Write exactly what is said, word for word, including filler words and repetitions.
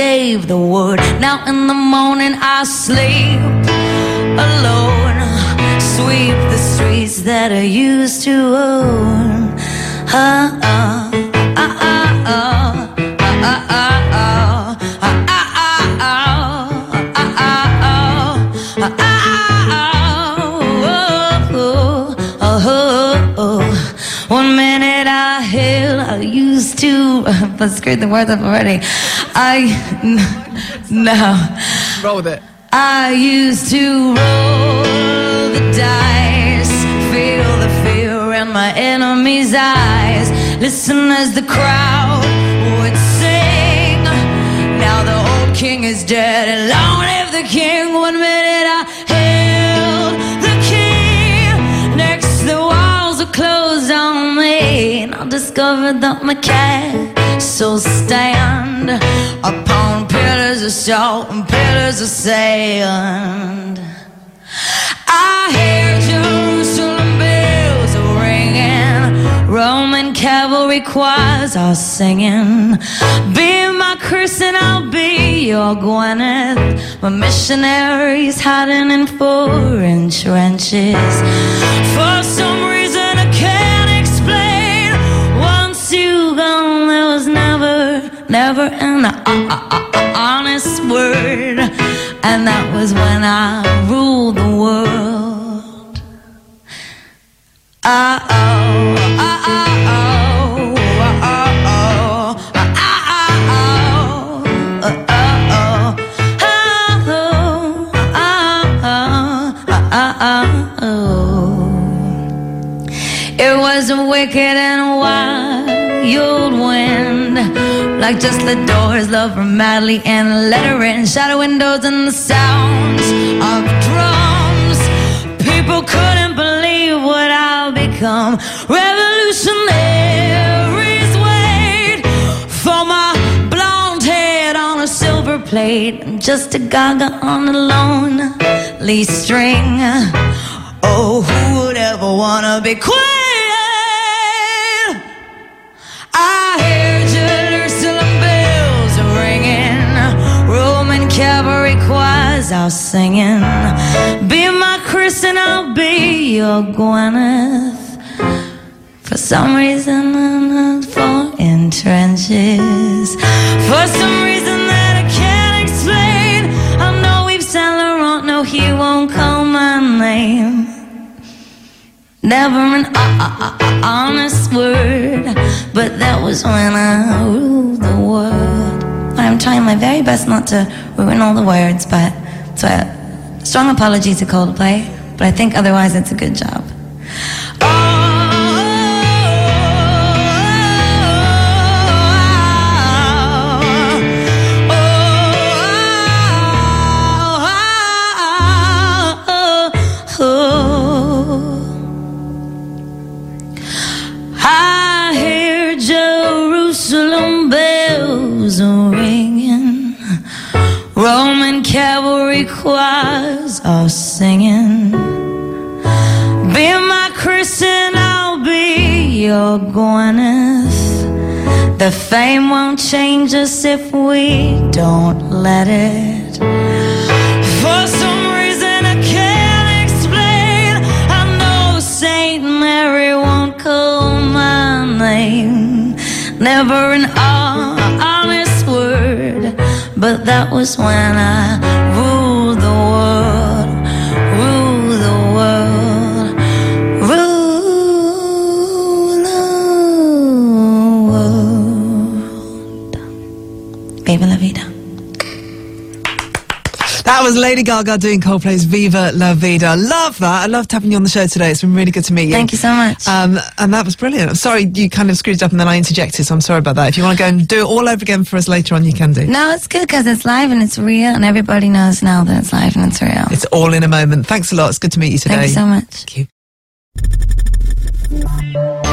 gave the word. Now in the morning I sleep alone, sweep the streets that I used to own. Uh, uh, uh, uh, uh, uh, uh, uh, uh. One minute I held, I used to, but screwed the words up already. I, no. Roll with it. I used to roll the dice, feel the fear in my enemy's eyes, listen as the crowd would sing. Now the old king is dead and long live the king. One minute I held the key, next the walls were closed on me, and I discovered that my castle stand upon pillars of salt and pillars of sand. I hear Jerusalem bells ringing, Roman cavalry choirs are singing. Be my Chris and I'll be your Gwyneth, my missionaries hiding in foreign trenches. For some reason I can't explain, once you gone there was never, never an uh, uh, uh, honest word, and that was when I ruled the world. Uh oh, uh oh, oh, uh oh, uh oh, uh oh. It was a wicked and wild wind, like just the doors, love from madly and lettering, shadow windows and the sounds of drums. People couldn't believe what I've become. Revolutionaries wait for my blonde head on a silver plate, and just a gaga on a lonely string. Oh, who would ever wanna be queen? I hear Jerusalem bells ringing, Roman cavalry choirs are singing. Be my Chris and I'll be your Gwyneth. For some reason I'm not for in trenches. For some reason that I can't explain, I know Yves Saint Laurent, no he won't call my name. Never an uh, uh, uh, honest word, but that was when I ruled the world. I'm trying my very best not to ruin all the words, but so a strong apology to Coldplay, but I think otherwise it's a good job. Oh, I hear Jerusalem bells ringing, Roman cavalry choirs are singing. Be my Chris and I'll be your Gwyneth. The fame won't change us if we don't let it. For some reason I can't explain, I know Saint Mary won't call my name. Never an honest word, but that was when I ruled the world, ruled the world, ruled the world. Viva la vida. That was Lady Gaga doing Coldplay's Viva La Vida. Love that. I loved having you on the show today. It's been really good to meet you. Thank you so much. Um, and that was brilliant. I'm sorry you kind of screwed it up and then I interjected, so I'm sorry about that. If you want to go and do it all over again for us later on, you can do. No, it's good because it's live and it's real, and everybody knows now that it's live and it's real. It's all in a moment. Thanks a lot. It's good to meet you today. Thank you so much. Thank you.